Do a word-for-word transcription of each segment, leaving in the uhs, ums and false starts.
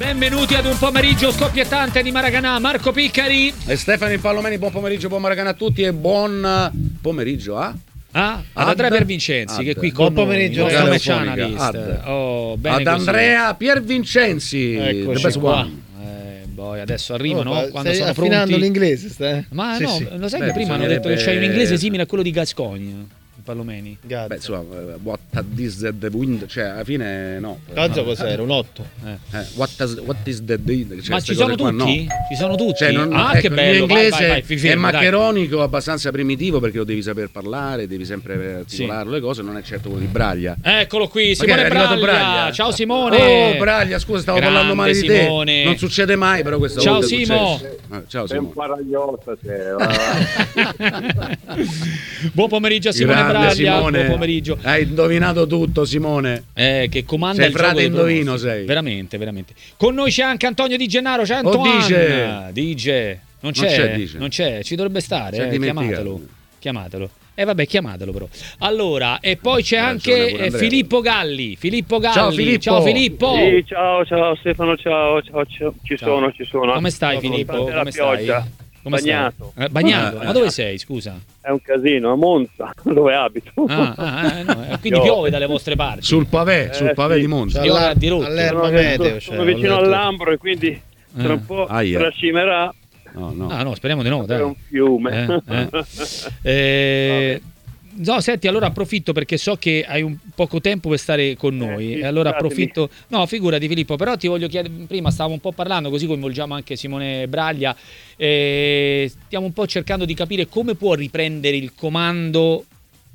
Benvenuti ad un pomeriggio scoppiettante di Maracanã. Marco Piccari e Stefano Impallomeni. Buon pomeriggio, buon Maracanã a tutti e buon pomeriggio a ah, ad Andrea Piervincenzi ad. che è qui con buon pomeriggio, noi, nostro ad. Oh, bene ad così. Andrea Piervincenzi. Eccoci qua. Eh, boh, adesso arrivano oh, quando stai sono affinando pronti l'inglese, stai? Ma sì, no, sì. lo sai Beh, che prima hanno detto che c'hai un inglese simile a quello di Gascogne. Palomeni. Beh, insomma, what is the wind? Cioè, alla fine no. Gazzo cos'era? Un otto. Eh. Eh, what, is, what is the wind? Cioè, ma ci sono tutti? No. Ci sono tutti? Cioè, non, ah, ecco, che bello. Il mio inglese vai, vai, vai, fermo, è maccheronico, dai. Abbastanza primitivo perché lo devi saper parlare, devi sempre articolarlo sì. le cose, non è certo quello di Braglia. Eccolo qui, Simone Braglia. Braglia. Ciao Simone. Oh, Braglia, scusa, stavo Grande parlando male di Simone. te. Non succede mai, però questa Ciao volta Simo. Eh, ciao Simo. Buon pomeriggio a Simone Grande, Braglia. Simone. Buon pomeriggio. Hai indovinato tutto, Simone. Eh, che comanda sei il frate gioco indovino, sei. Veramente, veramente. Con noi c'è anche Antonio Di Gennaro. C'è Oh, Antoine. dice. Dice. Non c'è, non c'è, dice. non c'è, ci dovrebbe stare, eh, chiamatelo. Chiamatelo. E eh, vabbè, chiamatelo però. Allora, e poi c'è anche eh, Filippo Galli. Filippo Galli. Ciao Filippo. Ciao Filippo. Sì, ciao, ciao Stefano, ciao, ciao, ciao. Ci ciao. sono, ci sono. Come stai Filippo? Come stai? Come bagnato. Stai? Eh, bagnato. Eh, Ma dove sei, scusa? È un casino, a Monza, dove abito. Ah, ah eh, no, quindi piove. piove dalle vostre parti. Sul pavè, eh, sul pavè sì. di Monza. Alla, di rotta. all'erba sono, meteo. sono cioè, vicino all'Ambro e quindi tra eh. un po' Aia. trascimerà. No, no. Ah no, speriamo di no, dai. È un fiume. Eh, eh. eh, no, senti, allora approfitto perché so che hai un poco tempo per stare con noi. Eh, sì, e allora scusatemi. approfitto. No, figurati Filippo, però ti voglio chiedere, prima stavamo un po' parlando, così coinvolgiamo anche Simone Braglia. Eh, stiamo un po' cercando di capire come può riprendere il comando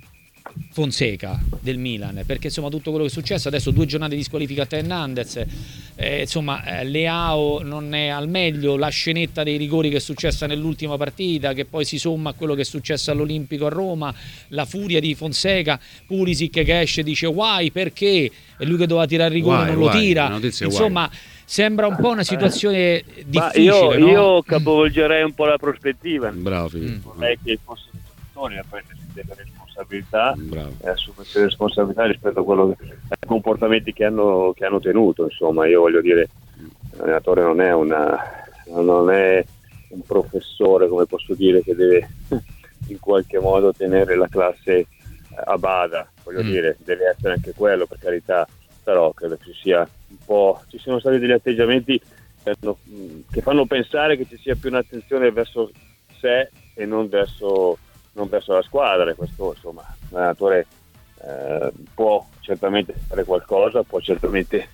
Fonseca del Milan, perché insomma tutto quello che è successo adesso, due giornate di squalifica a Teo Hernandez, eh, insomma eh, Leao non è al meglio, la scenetta dei rigori che è successa nell'ultima partita che poi si somma a quello che è successo all'Olimpico a Roma, la furia di Fonseca, Pulisic che esce e dice why, perché è lui che doveva tirare il rigore, Why, non lo why, tira, insomma sembra un po' una situazione difficile. Ma io, no? io capovolgerei un po' la prospettiva. Bravo Filippo. Non è che il posto di giocatore a prendersi delle responsabilità Bravo. e assumersi responsabilità rispetto a quello che, ai comportamenti che hanno, che hanno tenuto. Insomma, io voglio dire, l'allenatore non è una non è un professore, come posso dire, che deve in qualche modo tenere la classe a bada, voglio mm. dire, deve essere anche quello, per carità, però credo ci sia un po', ci sono stati degli atteggiamenti che, hanno, che fanno pensare che ci sia più un'attenzione verso sé e non verso, non verso la squadra. Questo insomma l'allenatore eh, può certamente fare qualcosa, può certamente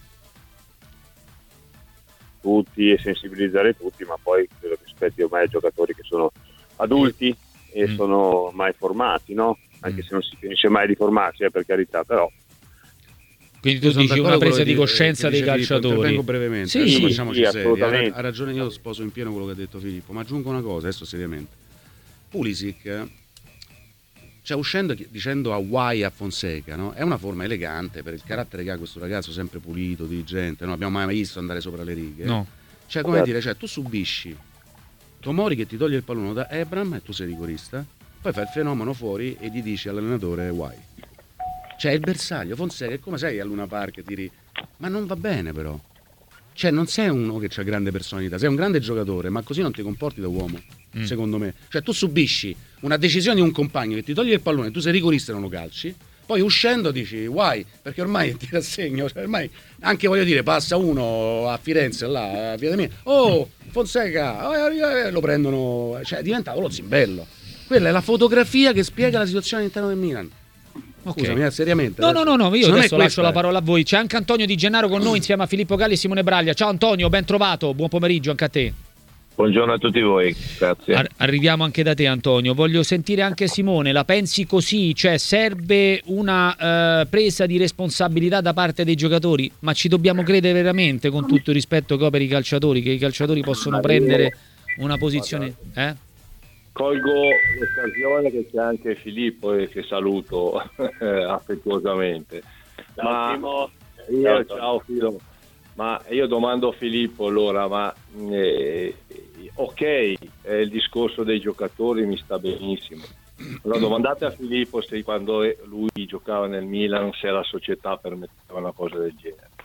tutti e sensibilizzare tutti, ma poi credo che spetti ormai ai giocatori che sono adulti e mm. sono ormai formati, no? Anche mm. se non si finisce mai di formarsi, eh, per carità, però. Quindi tu dici una presa di coscienza dei calciatori. Intervengo brevemente, sì, adesso sì, facciamoci sì, seri. Ha, assolutamente. ha ragione, io sposo in pieno quello che ha detto Filippo, ma aggiungo una cosa, adesso seriamente. Pulisic, cioè uscendo dicendo a why a Fonseca, no? È una forma elegante per il carattere che ha questo ragazzo, sempre pulito, diligente, non abbiamo mai visto andare sopra le righe. No. Cioè, come dire, cioè, tu subisci Tomori che ti toglie il pallone da Ebram e tu sei rigorista, poi fai il fenomeno fuori e gli dici all'allenatore why. Cioè il bersaglio, Fonseca è come sei a Luna Park, tiri, ma non va bene però. Cioè non sei uno che ha grande personalità, sei un grande giocatore, ma così non ti comporti da uomo, mm. secondo me. Cioè tu subisci una decisione di un compagno che ti toglie il pallone, tu sei rigorista e non lo calci, poi uscendo dici why, perché ormai ti rassegno, cioè ormai anche voglio dire passa uno a Firenze là, a Via de Mia, oh Fonseca, oh, eh, eh, lo prendono, cioè è diventato lo zimbello. Quella è la fotografia che spiega la situazione all'interno del Milan. Okay. Scusami, seriamente. No, no, no, no, io adesso lascio la eh. parola a voi. C'è anche Antonio Di Gennaro con noi insieme a Filippo Galli e Simone Braglia. Ciao Antonio, ben trovato, buon pomeriggio anche a te. Buongiorno a tutti voi, grazie. Ar- arriviamo anche da te Antonio, voglio sentire anche Simone, la pensi così? Cioè serve una uh, presa di responsabilità da parte dei giocatori, ma ci dobbiamo credere veramente, con tutto il rispetto che ho per i calciatori, che i calciatori possono prendere una posizione... Eh? Colgo l'occasione che c'è anche Filippo e che saluto affettuosamente. Ma io, ciao Filo, ma io domando a Filippo allora, ma eh, ok, eh, il discorso dei giocatori mi sta benissimo. Allora domandate a Filippo se quando lui giocava nel Milan se la società permetteva una cosa del genere.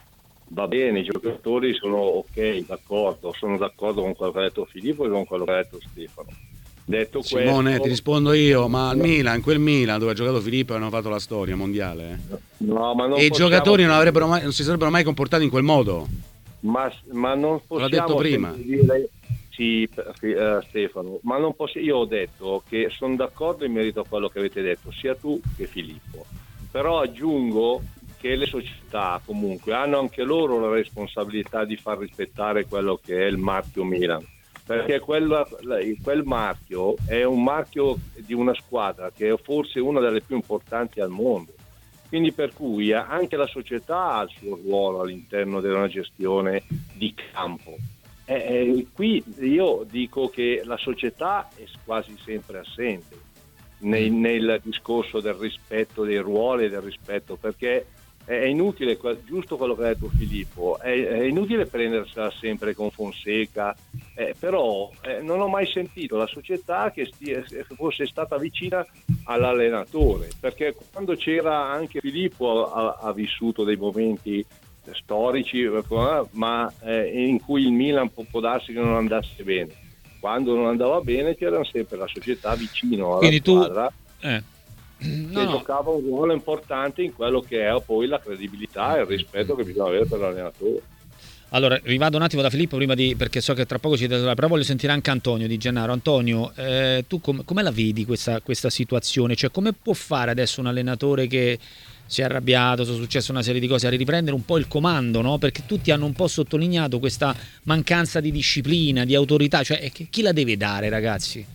va bene, i giocatori sono ok, d'accordo, sono d'accordo con quello che ha detto Filippo e con quello che ha detto Stefano. Detto Simone, questo, ti rispondo io, ma al Milan, quel Milan dove ha giocato Filippo hanno fatto la storia mondiale. Eh? no, ma non E i possiamo- giocatori non, avrebbero mai, non si sarebbero mai comportati in quel modo. Ma, ma non possiamo detto prima. dire sì, eh, Stefano, ma non posso, io ho detto che sono d'accordo in merito a quello che avete detto, sia tu che Filippo, però aggiungo che le società comunque hanno anche loro la responsabilità di far rispettare quello che è il marchio Milan, perché quel, quel marchio è un marchio di una squadra che è forse una delle più importanti al mondo. Quindi per cui anche la società ha il suo ruolo all'interno della gestione di campo. E, e qui io dico che la società è quasi sempre assente nel, nel discorso del rispetto dei ruoli e del rispetto, perché è inutile, giusto quello che ha detto Filippo, è, è inutile prendersela sempre con Fonseca, eh, però eh, non ho mai sentito la società che stia, fosse stata vicina all'allenatore, perché quando c'era anche Filippo ha, ha vissuto dei momenti storici, ma eh, in cui il Milan può, può darsi che non andasse bene. Quando non andava bene c'era sempre la società vicino alla Quindi squadra. Tu... Eh. che No, no. giocava un ruolo importante in quello che è poi la credibilità e il rispetto che bisogna avere per l'allenatore. Allora, rivado un attimo da Filippo prima di, perché so che tra poco ci darà, però voglio sentire anche Antonio Di Gennaro. Antonio, eh, tu com- come la vedi questa, questa situazione? Cioè, come può fare adesso un allenatore che si è arrabbiato, sono successe una serie di cose, a riprendere un po' il comando, no? Perché tutti hanno un po' sottolineato questa mancanza di disciplina, di autorità, cioè chi la deve dare, ragazzi?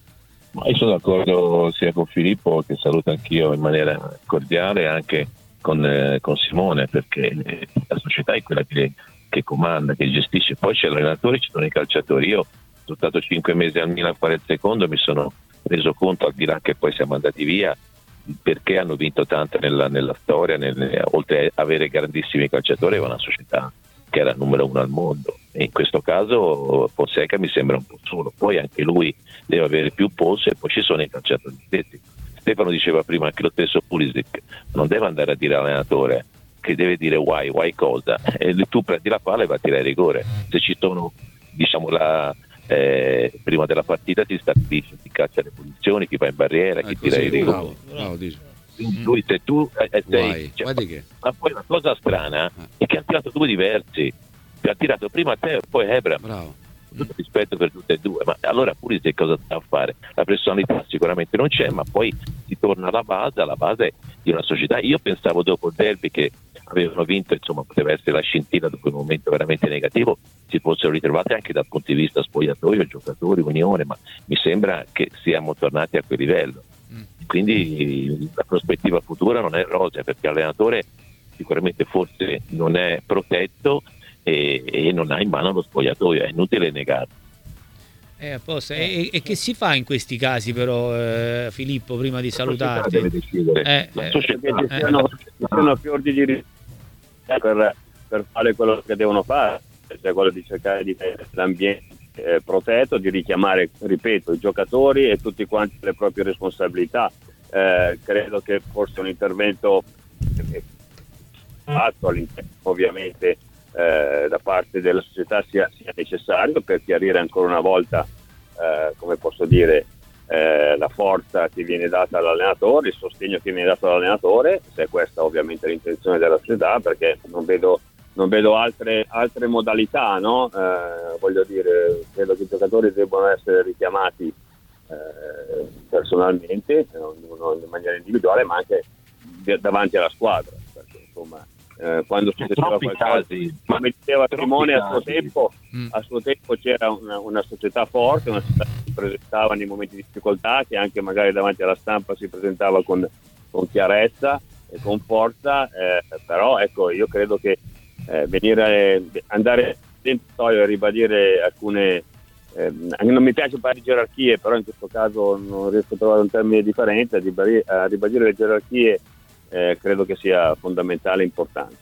Ma io sono d'accordo sia con Filippo, che saluto anch'io in maniera cordiale, anche con, eh, con Simone, perché eh, la società è quella che, che comanda, che gestisce. Poi c'è l'allenatore, ci sono i calciatori. Io sono stato cinque mesi al Milan a fare il secondo, mi sono reso conto, al di là che poi siamo andati via, perché hanno vinto tanto nella, nella storia, nel, oltre a avere grandissimi calciatori, aveva una società che era numero uno al mondo, e in questo caso Fonseca mi sembra un po' solo. Poi anche lui deve avere più polso, e poi ci sono i calciatori stessi. Stefano diceva prima, anche lo stesso Pulisic non deve andare a dire all'allenatore, che deve dire why, why cosa, e tu prendi la palla e vai a tirare rigore. Se ci sono, diciamo, la eh, prima della partita si stabilisce, si caccia le posizioni, chi va in barriera, chi Eh, tira così, i rigori. bravo, bravo, dice. Lui, se tu eh, sei, Guai, cioè, guardi che- ma poi la cosa strana è che ha tirato due diversi, ha tirato prima te e poi Ebram. Bravo. Tutto rispetto per tutte e due, ma allora pure se cosa sta a fare? La personalità sicuramente non c'è, ma poi si torna alla base, alla base di una società. Io pensavo dopo il derby che avevano vinto, insomma poteva essere la scintilla dopo un momento veramente negativo, si fossero ritrovati anche dal punto di vista spogliatoio, giocatori, unione, ma mi sembra che siamo tornati a quel livello. Quindi la prospettiva futura non è rosea, perché l'allenatore sicuramente forse non è protetto e, e non ha in mano lo spogliatoio, è inutile negarlo. Eh, apposta. E, e che si fa in questi casi però, eh, Filippo, prima di La società salutarti? deve decidere. Eh, La eh, società- Perché ci siano, ci siano fior di diritti per, per fare quello che devono fare, cioè quello di cercare di tenere l'ambiente eh, protetto, di richiamare, ripeto, i giocatori e tutti quanti le proprie responsabilità. Eh, credo che forse un intervento eh, fatto all'interno, ovviamente eh, da parte della società sia, sia necessario per chiarire ancora una volta, eh, come posso dire, eh, la forza che viene data all'allenatore, il sostegno che viene dato all'allenatore, se è questa ovviamente l'intenzione della società, perché non vedo, non vedo altre, altre modalità, no? Eh, voglio dire, credo che i giocatori debbano essere richiamati eh, personalmente, ognuno in maniera individuale, ma anche de- davanti alla squadra, perché insomma eh, quando succedeva Troppi qualcosa, casi, come diceva troppi Simone, a suo casi. tempo Mm. a suo tempo c'era una, una società forte, una società che si presentava nei momenti di difficoltà, che anche magari davanti alla stampa si presentava con, con chiarezza e con forza, eh, però ecco, io credo che eh, venire andare dentro e ribadire alcune eh, non mi piace parlare di gerarchie, però in questo caso non riesco a trovare un termine differente, a ribadire, a ribadire le gerarchie eh, credo che sia fondamentale e importante.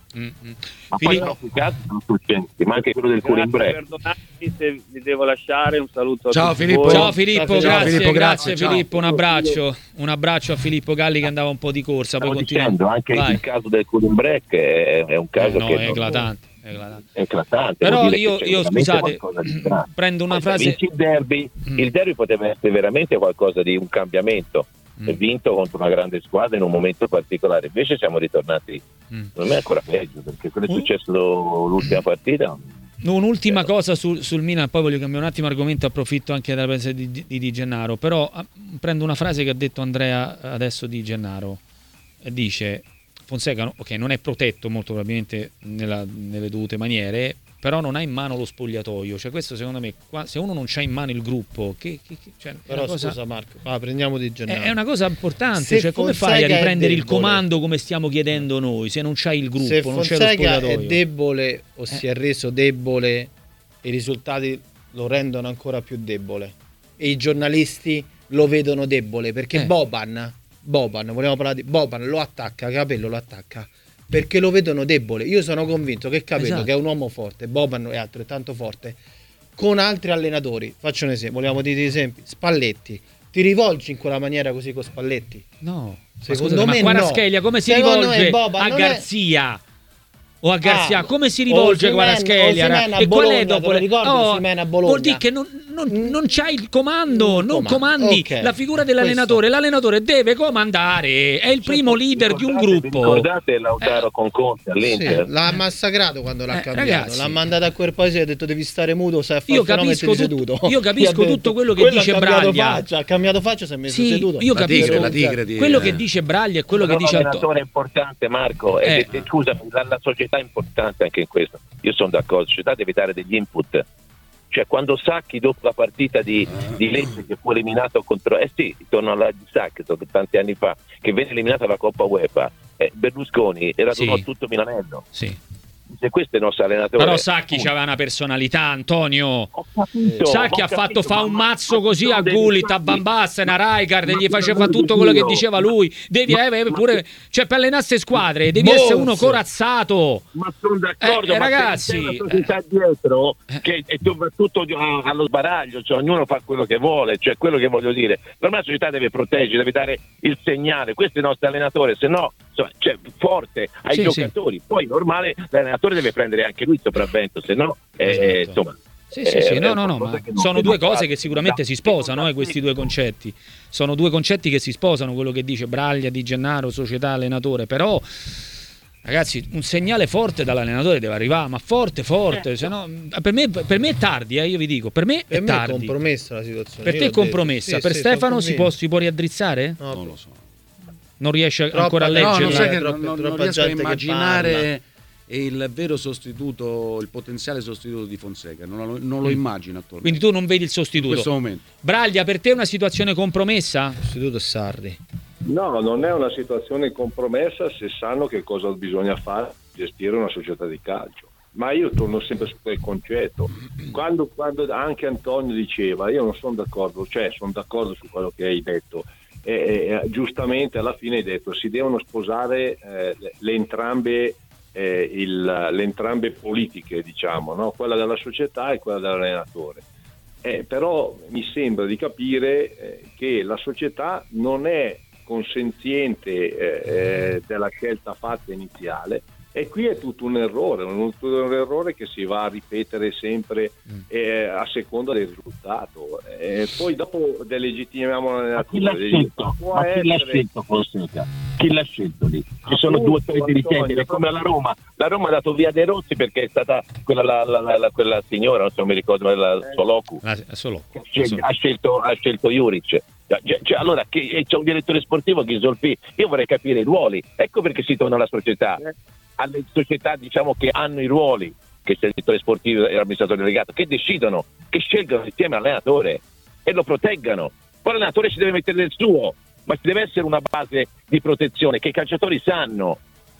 Mm-hmm. Ma Filippo... poi troppi casi sono successi, ma anche quello del Curimbre. Perdonatemi se vi devo lasciare, un saluto a ciao tutti Filippo. voi. Ciao Filippo, ciao, grazie, Filippo, grazie, grazie Filippo, ciao. un abbraccio, un abbraccio a Filippo Galli che andava un po' di corsa. Stavo poi dicendo, anche Vai. il caso del Curimbre è, è un caso Eh, no, che è non- eclatante. È eclatante. è eclatante. Però vuol dire io, che c'è io veramente scusate, qualcosa di strano. prendo una Poi, se frase. vinci il derby, Mm. il derby poteva essere veramente qualcosa di un cambiamento. Mm. È vinto contro una grande squadra in un momento particolare, invece siamo ritornati, Mm. secondo me ancora peggio, perché quello è Mm. successo l'ultima partita. Un'ultima cosa sul, sul Milan, poi voglio cambiare un attimo argomento, approfitto anche della presenza di, di Di Gennaro, però ah, prendo una frase che ha detto Andrea adesso di Gennaro, e dice Fonseca, no, ok, non è protetto molto probabilmente nella- nelle dovute maniere, però non ha in mano lo spogliatoio, cioè questo secondo me, qua- se uno non c'ha in mano il gruppo, che, che- che- cioè, è Però una cosa- scusa Marco, ah, prendiamo Di è, Gennaro. è una cosa importante, Se cioè come fai a Fonseca è riprendere il debole. comando come stiamo chiedendo noi, se non c'hai il gruppo, Se non c'è lo Fonseca è spogliatoio? debole o Eh. si è reso debole, i risultati lo rendono ancora più debole e i giornalisti lo vedono debole perché Eh. Boban, Boban, vogliamo parlare di Boban, lo attacca, Capello lo attacca perché lo vedono debole. Io sono convinto che Capello, Esatto. che è un uomo forte, Boban è altrettanto forte, con altri allenatori, faccio un esempio, vogliamo dire esempi, Spalletti, ti rivolgi in quella maniera così con Spalletti? No, Secondo ma, scusa, me ma no. Kvaratskhelia come si Secondo rivolge me Boban a non è- Garzia? O a Garzia, Ah, come si rivolge Osimhen- Kvaratskhelia? Osimhen a E qual è Bologna, dopo te lo ricordi Osimhen a Bologna? Vuol dire che non, non, non c'hai il comando, Mm, non comando, comandi ok. la figura dell'allenatore. L'allenatore deve comandare, è il primo leader di un Ricordate- gruppo. Ricordate Lautaro con Conte all'Inter? Sì, l'ha massacrato quando l'ha Eh, cambiato, ragazzi. l'ha mandato a quel paese e ha detto devi stare muto, sai a fare Io il fenomeno e capisco tieni tutto- seduto. io capisco Gli ha detto. tutto quello che Quello dice ha cambiato Braglia. faccia, ha cambiato faccia, si è messo Sì, seduto. io La capisco tigre, la tigre di... quello eh. che dice Braglia e quello che Però dice Antonio. l'allenatore è importante, Marco, e Eh. e- scusa, la, la società è importante anche in questo. Io sono d'accordo, la società deve dare degli input. Cioè, quando Sacchi dopo la partita di, di Lecce che fu eliminato contro eh sì, torno alla di Sacchi tanti anni fa, che venne eliminata la Coppa UEFA, eh, Berlusconi era Sì. tutto Milanello. Sì. Se questo è il nostro allenatore. Però Sacchi aveva una personalità, Antonio. Ho capito, Sacchi ho ha fatto capito, fa un ma- mazzo ma così sono a dei Gullit, a fatti. Bambasten, a Rijkaard, e Ma gli faceva per tutto amor quello di che Dio. diceva lui. Devi Ma- eh, ma- pure, cioè per allenare ste squadre devi Boss. essere uno corazzato. Ma sono d'accordo, Eh, eh, ma ragazzi, c'è una società dietro eh. che è tutto a- allo sbaraglio, cioè ognuno fa quello che vuole, cioè quello che voglio dire. Per me la società deve proteggere, deve dare il segnale, questo è il nostro allenatore, se no insomma, cioè, forte ai Sì, giocatori, poi normale l'allenatore deve prendere anche lui il sopravvento, se no eh, Esatto. insomma. Sì, sì, sì, eh, no, è no, no, qualcosa ma che non- sono che due non cose fa. che sicuramente si sposano, eh, questi due concetti. Sono due concetti che si sposano, quello che dice Braglia, Di Gennaro, società, allenatore, però ragazzi, un segnale forte dall'allenatore deve arrivare, ma forte, forte, se no, per me, per me è tardi, eh, io vi dico, per me Per è me è tardi. compromessa la situazione. Per io te è l'ho detto. compromessa, Sì, per sì, Stefano sono si può, convinto. si può riaddrizzare? No, Non lo so. Non riesce Troppa- ancora a no, No, leggere? non sai che troppa- non, non troppa riesco a gente che immaginare il vero sostituto, il potenziale sostituto di Fonseca. Non lo, non lo Mm. immagino attualmente. Quindi tu non vedi il in sostituto. questo momento. Braglia, per te è una situazione compromessa? Sostituto è Sarri. No, non è una situazione compromessa se sanno che cosa bisogna fare per gestire una società di calcio. Ma io torno sempre su quel concetto. Quando, quando anche Antonio diceva, io non sono d'accordo, cioè sono d'accordo su quello che hai detto. E, e, giustamente alla fine hai detto si devono sposare eh, le, le entrambe eh, il, le entrambe politiche, diciamo, no? Quella della società e quella dell'allenatore. Eh, però mi sembra di capire eh, che la società non è consenziente eh, eh, della scelta fatta iniziale, e qui è tutto un errore, un, un errore che si va a ripetere sempre eh, a seconda del risultato. Eh, poi dopo delegitimiamo Ma chi l'ha l'allenatore. scelto? Può Ma chi l'ha essere- scelto Fonseca? Chi l'ha scelto lì? Ci sono Appunto, due o tre dirigenti, Antonio, è come la Roma. La Roma ha dato via De Rossi perché è stata quella, la, la, la, la- quella signora, non so, non mi ricordo, ma la Soloku, Ah, solo. che sceglie- ha scelto, ha scelto Juric. Cioè, cioè, allora che c'è un direttore sportivo che Ghisolfi, io vorrei capire i ruoli, ecco perché si torna alla società, alle società diciamo che hanno i ruoli, che c'è il direttore sportivo e l'amministratore delegato, che decidono, che scelgono insieme all'allenatore e lo proteggano. Poi l'allenatore ci deve mettere del suo, ma ci deve essere una base di protezione che i calciatori sanno.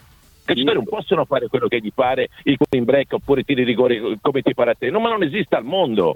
I calciatori non possono fare quello che gli pare, il in break oppure tiri rigori come ti pare a te, no, ma non esiste al mondo.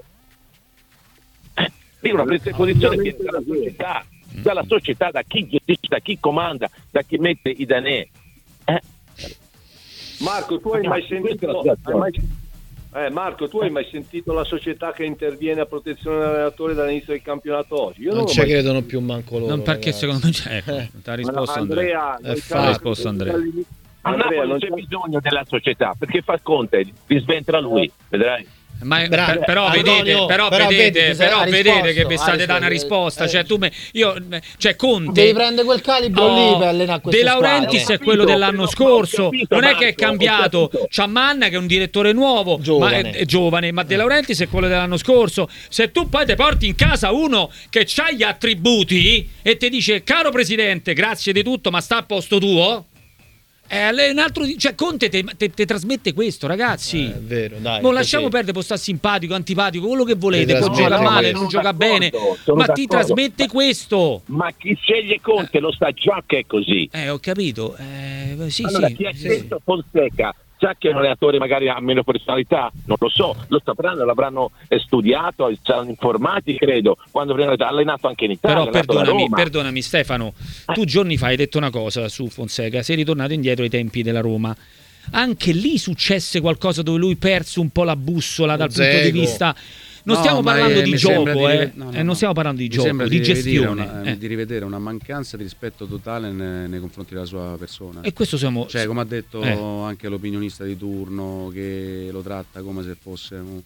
Eh, lì una presa di posizione viene dalla società, dalla società, da chi gestisce, da chi comanda, da chi mette i danè. Eh. Marco, tu hai mai sentito hai mai, eh, Marco, tu hai mai sentito la società che interviene a protezione dell'allenatore dall'inizio del campionato oggi? Io non, non ci mai... credono più manco loro. Non perché ragazzi. secondo me c'è. Ecco, ti ha risposto Andrea. Andrea, È risposto Andrea. Andrea, non c'è bisogno della società perché fa Conte, ti sventra lui, vedrai. Ma Bravo, per, però Antonio, vedete, però, però vedete, vedi, però ha vedete risposto, che vi state ha dando una risposto, risposta. eh. Cioè, tu me, io, cioè, Conte. Devi prendere quel calibro Oh, lì per allenare queste De Laurentiis squadre. è quello dell'anno Ho scorso. capito, Non è Marco, che è cambiato. ho capito. C'ha Manna che è un direttore nuovo, Giovane. ma è, è giovane. Ma De Laurentiis è quello dell'anno scorso. Se tu poi ti porti in casa uno che ha gli attributi e ti dice, caro presidente, grazie di tutto, ma sta a posto tuo. È un altro, cioè Conte te, te, te trasmette questo, ragazzi. Eh, è vero, dai. Non lasciamo così. perdere, può stare simpatico, antipatico, quello che volete, Ti può trasmette giocare male, questo. non gioca Sono bene, d'accordo, sono ma ti d'accordo. trasmette questo. Ma chi sceglie Conte lo sa già che è così. Eh, ho capito. Eh, sì, Allora, sì. chi ha sì. scelto Fonseca sa che è un allenatore magari ha meno personalità? Non lo so, lo sapranno, l'avranno eh, studiato, saranno informati, credo, quando ha allenato anche in Italia. Però ha allenato la perdonami, Roma. perdonami Stefano, tu giorni fa hai detto una cosa su Fonseca, sei ritornato indietro ai tempi della Roma. Anche lì successe qualcosa dove lui perse un po' la bussola dal Zego. punto di vista. Non No, stiamo ma parlando è- di mi sembra gioco, di eh. rive- no, no, Eh, no. non stiamo parlando di Mi gioco, sembra di rivedere gestione. una, eh. di rivedere una mancanza di rispetto totale nei, nei confronti della sua persona. E questo siamo. Cioè, come ha detto Eh. anche l'opinionista di turno, che lo tratta come se fosse un,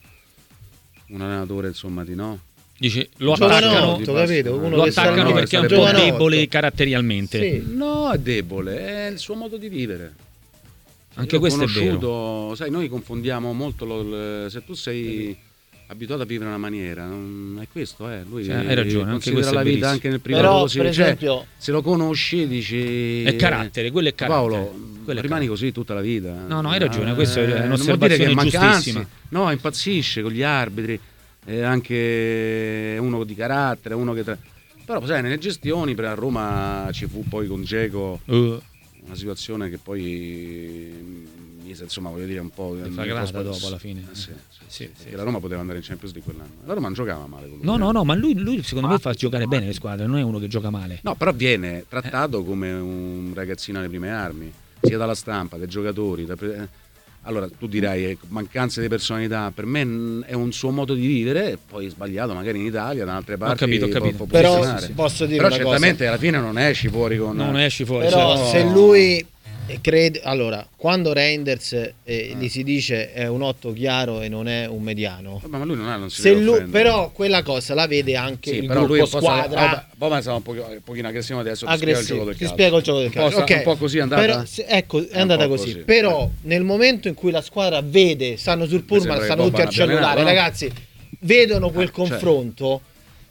un allenatore, insomma, di no. Dice, lo Giovanotto, attaccano, di capito? basta. Uno lo che sa- attaccano no, perché è un po' Giovanotto. debole caratterialmente. Sì. No, è debole, è il suo modo di vivere. Anche Io ho questo è vero. conosciuto, sai, noi confondiamo molto lo- il- se tu sei abituato a vivere una maniera, non è questo, eh. Lui Sì, hai ragione, anche considera questo è la vita verissimo. anche nel privato Però, così, per cioè, esempio, se lo conosci dici È carattere, quello è carattere. Paolo, Quello è rimani carattere. così tutta la vita. No, no, hai ragione, questa è Eh, non vuol dire un'osservazione che manca- giustissima. anzi, no, impazzisce con gli arbitri, è anche uno di carattere, uno che tra... però sai, nelle gestioni per a Roma ci fu poi con Dzeko Uh, una situazione che poi mise, insomma, voglio dire un po' Le fa un po' grata spa- dopo alla fine. eh, sì, sì, Sì, sì, sì, perché la Roma poteva andare in Champions League quell'anno. La Roma non giocava male con lui, no, eh. no, no, ma lui, lui secondo me fa giocare bene le squadre, non è uno che gioca male. No, però viene trattato come un ragazzino alle prime armi, sia dalla stampa, dai giocatori. da pre- eh. Allora tu dirai eh, mancanza di personalità, per me n- è un suo modo di vivere, poi sbagliato magari in Italia, da altre parti capito, ho può- capito. può Però funzionare. posso dire Però una cosa. certamente alla fine non esci fuori con... Non esci fuori. Però cioè, se lui crede, allora, quando Reinders eh, gli si dice è un otto chiaro e non è un mediano, Vabbè, ma lui non, ha, non si se deve lui, offendere. però quella cosa la vede anche Sì, il però gruppo lui possa- squadra ah, poi ma sarà un, po', un pochino aggressivo adesso, ti spiego il aggressivo. gioco del Ti calcio. spiego il gioco del Un po' calcio. sta- Ok. un po' così è andata? Però, se- ecco, è, È un andata po' così. così. Però nel momento in cui la squadra vede, stanno sul pullman, sembra che stanno tutti Boban al abbia cellulare, allenato, no? ragazzi, vedono quel Ah, certo. confronto,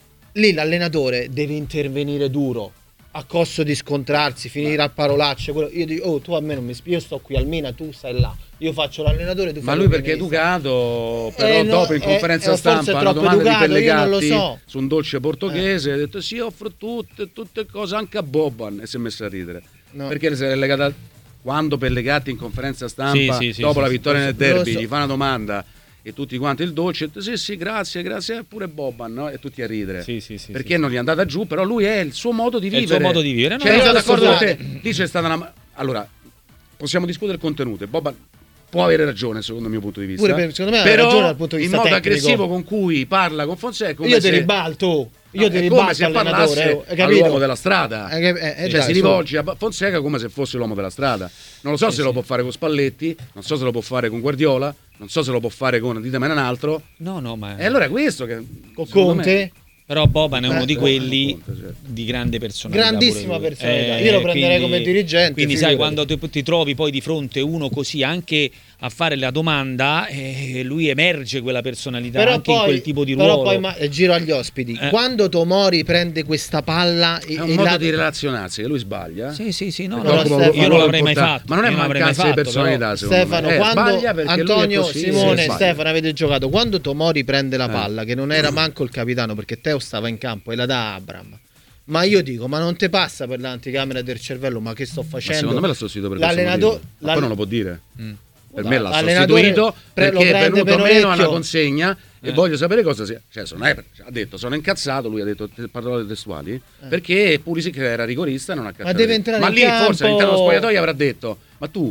lì l'allenatore deve intervenire duro. A costo di scontrarsi, finire a parolacce. Quello, io dico, oh, tu a me non mi spieghi, io sto qui al Mina, tu stai là. Io faccio l'allenatore, tu Ma fai lui perché è l'opinionista. educato, però Eh, no, dopo in eh, conferenza eh, forse è stampa una troppo domanda educato, di io non lo Pellegatti so. su un dolce portoghese, ha detto sì, offro tutte, tutte cose, anche a Boban, e si è messo a ridere. No. Perché si è legata quando Pellegatti in conferenza stampa, Sì, sì, sì, dopo sì, la sì, vittoria lo nel so, lo derby, so. gli fa una domanda e tutti quanti il dolce, ha detto, sì sì grazie, grazie, pure Boban, no? E tutti a ridere. Sì, sì, sì, perché sì, non gli è andata giù, però lui è il suo modo di È il vivere. suo modo di vivere, no, Cioè, no, io sono adesso d'accordo con te. guarda- Lì c'è stata una... Allora, possiamo discutere il contenuto. Boban può avere ragione, secondo il mio punto di vista. Pure per- secondo me ha però ragione dal punto di vista il modo tecnico. aggressivo con cui parla con Fonseca è come Io se... ti ribalto, io No, ti è ribalto come se allenatore, parlasse hai capito? all'uomo della strada. Eh, eh, eh, Cioè, dai, si su. rivolge a Fonseca come se fosse l'uomo della strada. Non lo so se lo può fare con Spalletti, non so se lo può fare con Guardiola, non so se lo può fare con ditemene un altro. No, no, ma E allora è questo che Con secondo Conte? me- però Boban è uno Eh, di quelli Conte, certo. di grande personalità. Grandissima pure lui. personalità. Io lo prenderei come dirigente, Quindi sai, figurati. quando ti, ti trovi poi di fronte uno così anche a fare la domanda, eh, lui emerge quella personalità Però anche in poi, quel tipo di però ruolo. poi ma- eh, giro agli ospiti. Eh. Quando Tomori prende questa palla e, È un e modo la- di relazionarsi, che lui sbaglia. Sì, sì, sì, no, Perché no, lo io Stefano- non l'avrei mai importante. fatto. Ma non è io l'avrei mai mancanza di fatto, personalità, secondo Stefano, me. Eh, quando sbaglia perché lui è Antonio, così, Simone, sì, sbaglia. Stefano, avete giocato. Quando Tomori prende la Eh. palla, che non era manco il capitano perché Teo stava in campo e la dà a Abram. Ma io dico, ma non te passa per l'anticamera del cervello? Ma che sto Ma facendo? secondo me l'ha sostituito per questo L'allenatore- motivo. Ma l'all- poi non lo può dire. Mm. Per me l'ha L'allenatore sostituito pre- lo perché è prende venuto per meno a una orecchio. consegna e Eh. voglio sapere cosa sia. Cioè, sono, eh, ha detto sono incazzato, lui ha detto te- parole testuali, perché Pulisic era rigorista e non ha calciato. deve entrare Ma in lì campo. forse all'interno dello spogliatoio avrà detto "Ma tu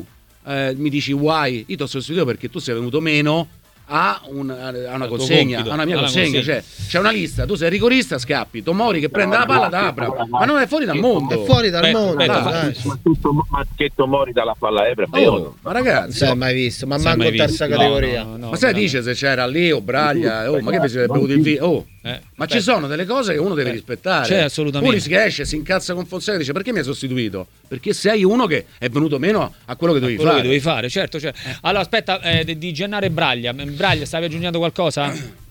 eh, mi dici why, io ti ho sostituito perché tu sei venuto meno a, un, a una consegna, a una mia consegna, cioè c'è una lista, tu sei rigorista, scappi, Tomori che prende la palla da Abra, ma non è fuori dal mondo, è fuori dal Beh, mondo, beh, dai. Soprattutto che Tomori dalla palla a Ebra, ma io oh, ma ragazzi, Non si è mai visto, ma Non si è manco mai terza visto. categoria. No, no, no, ma sai veramente. dice se c'era lì o Braglia, oh, ma che vi siete bevuti il vino, oh. Eh, Ma beh, ci sono delle cose che uno deve Beh, rispettare. c'è assolutamente. Pulis che esce, si incazza con Fonseca e dice perché mi hai sostituito? Perché sei uno che è venuto meno a quello che dovevi quello fare. che dovevi fare, certo, certo. Allora aspetta, eh, di- di Gennaro e Braglia. Braglia, stavi aggiungendo qualcosa?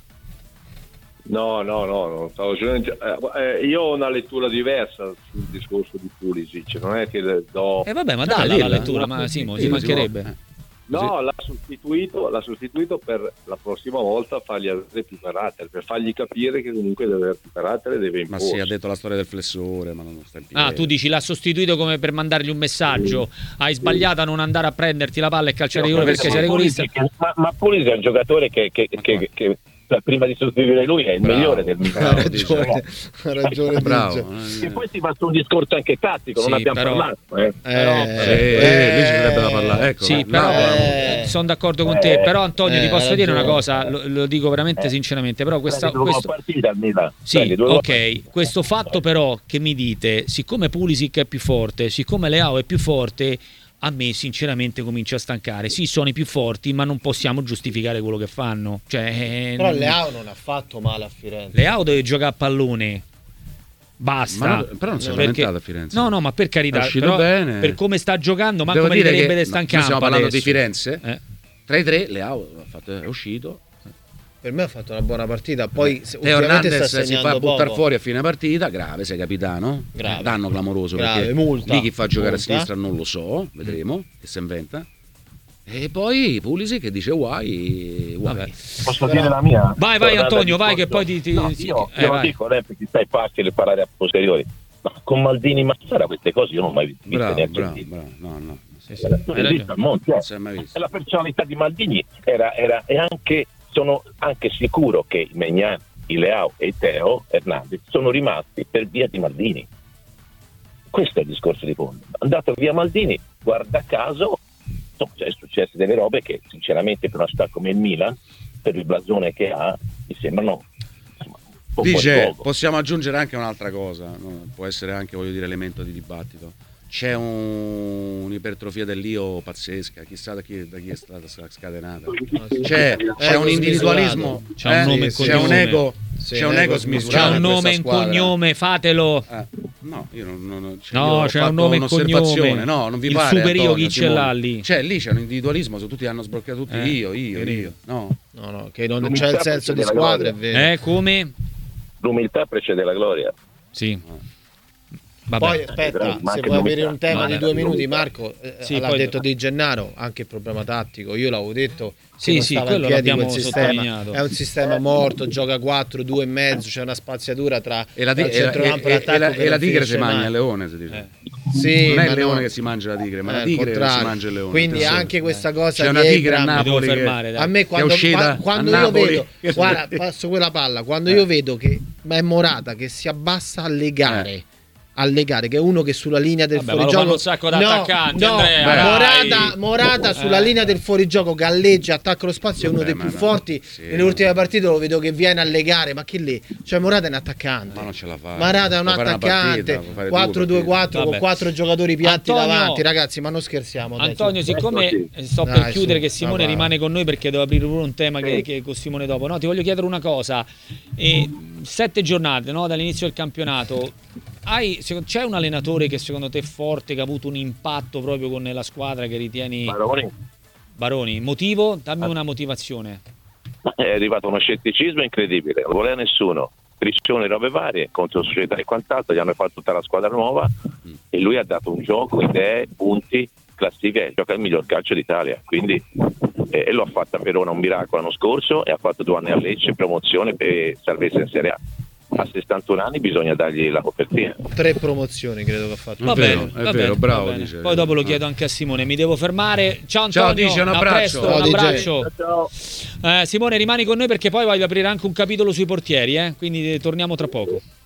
No, no, no, no stavo dicendo- eh, eh, io ho una lettura diversa sul discorso di Pulisic, non è che le do... Eh vabbè, ma Eh, dai, la dilla. lettura, ma Simo, ci Dillo, mancherebbe. Simo. No, l'ha sostituito, l'ha sostituito per la prossima volta fargli avere più carattere, per fargli capire che comunque deve avere più carattere, deve Ma imporsi. sì, ha detto la storia del flessore, ma non sta in piedi. Ah, tu dici l'ha sostituito come per mandargli un messaggio. Hai sbagliato a non andare a prenderti la palla e calciare rigore perché sei rigorista. Ma, ma Pulisic è un giocatore che, che, che, che prima di sostituire lui è il Bravo. migliore del Ha Milan. ragione, ha ragione. Bravo. Dice. E poi si va su un discorso anche tattico, non Sì, abbiamo però- parlato. Eh. Però- Eh, eh, lui ci sarebbe da parlare. Ecco, Sì, là, però Eh. sono d'accordo con te. Eh. Però Antonio, ti Eh, posso ha dire una ragione. cosa, lo, lo dico veramente Eh. sinceramente, però questa, Prendi due questo, partite al Milan. sì, Prendi due ok, questo fatto però che mi dite, siccome Pulisic è più forte, siccome Leao è più forte, a me sinceramente comincia a stancare. Sì, sono i più forti, ma non possiamo giustificare quello che fanno. Cioè, Però non- Leao non ha fatto male a Firenze. Leao deve giocare a pallone. Basta. Ma non- però non si è Perché- lamentato a Firenze. No, no, ma per carità, È uscito però bene. per come sta giocando, ma Devo come dire meriterebbe che di sta in noi stiamo campo parlando adesso. di Firenze. Eh. tra i tre Leao ha fatto- è uscito. Per me ha fatto una buona partita. Poi se- Teo ultimamente Hernandez sta si fa segnando buttare poco. fuori a fine partita, grave, sei capitano. Grave. Danno clamoroso Grave, perché multa. lì chi fa giocare Multa. a sinistra non lo so, vedremo che si inventa. E poi Pulisic che dice why, why. Vabbè. Posso dire la mia? Vai, vai, Tornando Antonio, al vai, discorso- che poi ti- ti- No, sì, io, eh, io lo vai. dico, perché stai facile parlare a posteriori. Ma con Maldini ma Massara queste cose io non ho mai viste Bravo, neanche bravo, sentite. bravo. No, no. Sì, sì, Non hai esiste ragione. al mondo, eh. Non si è mai visto. E la personalità di Maldini era, era e anche sono anche sicuro che i Maignan, i Leao e i Teo Hernandez sono rimasti per via di Maldini. Questo è il discorso di fondo. Andato via Maldini, guarda caso, insomma, cioè, è successo delle robe che sinceramente per una città come il Milan, per il blasone che ha, mi sembrano insomma, un po' fuori Dice, luogo. possiamo aggiungere anche un'altra cosa, no? Può essere anche, voglio dire, elemento di dibattito. C'è un- un'ipertrofia dell'io pazzesca, chissà da chi, da chi è stata scatenata. C'è, c'è Ego un individualismo, C'è un nome e c'è un cognome. ego, Sì, c'è un ego ego C'è smisurato. un in nome questa e un squadra. cognome, fatelo. Eh, no, io non, non, cioè, No, io ho c'è fatto un nome e un'osservazione, cognome. no, non vi Il pare, superio Antonio, chi ce Simone? l'ha lì? Cioè, lì c'è un individualismo, su tutti hanno sbloccato tutti Eh, io, io, io. io, no. No, no, che non L'umiltà c'è il senso di precede la squadra, è gloria. vero. Eh, come? L'umiltà precede la gloria. Sì. Vabbè. Poi aspetta, Ma se anche vuoi avere l'umiltà. un tema No, di no, due no, minuti, no. Marco, eh, Sì, l'ha poi- detto Di Gennaro, anche il problema tattico. Io l'avevo detto, che Sì, non sì, stava quello in piedi l'abbiamo quel sistema. sottolineato. È un sistema morto, gioca quattro, due e mezzo, c'è una spaziatura tra E la, tra e la- centrocampo e- e e- l'attacco e la- che e la non tigre finisce si mangia mai. il leone, si dice. Eh. Sì, Non è ma il leone no. che si mangia la tigre, ma Eh, la al tigre che si contrario. mangia il leone. Quindi attenzione. anche questa cosa C'è una di tigre a Abraham- Mi devo Napoli che- fermare, dai. A me quando, uscita qua- quando a io Napoli. vedo, guarda, passo quella palla, quando Eh. io vedo che è Morata che si abbassa a legare. Eh. A legare, che è uno che sulla linea del Vabbè, ma lo fuorigioco fanno un sacco di attaccanti, no, Andrea, no, dai. Morata, Morata sulla Eh. linea del fuorigioco galleggia, attacca lo spazio, è uno Vabbè, dei ma più no, forti. sì, Nelle ultime no. partite lo vedo che viene a legare, ma chi lì? Cioè Morata è un attaccante. Ma non ce la fa. Morata è un Può fare una attaccante. partita, può fare due quattro due quattro con Vabbè. quattro giocatori piatti Antonio- davanti, ragazzi, ma non scherziamo. dai, Antonio, su. siccome Ecco, eh, sto Dai, per chiudere, su. che Simone Ma va. rimane con noi perché devo aprire pure un tema che, che con Simone dopo. No, ti voglio chiedere una cosa. E, sette giornate, no, dall'inizio del campionato. Hai, secondo- c'è un allenatore che secondo te è forte, che ha avuto un impatto proprio con la squadra che ritieni? Baroni, Baroni, motivo? Dammi una motivazione. è arrivato uno scetticismo incredibile, non voleva nessuno. Criccione, robe varie, contro società e quant'altro, gli hanno fatto tutta la squadra nuova e lui ha dato un gioco, idee, punti, classifiche, gioca il miglior calcio d'Italia, quindi eh, e lo ha fatto a Verona un miracolo l'anno scorso e ha fatto due anni a Lecce, promozione per salvezza in Serie A. A sessantuno anni bisogna dargli la copertina. Tre promozioni credo che ha fatto. È Va vero, bene, è va vero, bene, bravo, va bene. dice. Poi dopo lo Ah. chiedo anche a Simone. Mi devo fermare. Ciao Ciao, Antonio, dice, un a abbraccio. presto, Ciao, un D J. abbraccio. Ciao. Eh, Simone, rimani con noi perché poi voglio aprire anche un capitolo sui portieri, eh? Quindi eh, torniamo tra poco.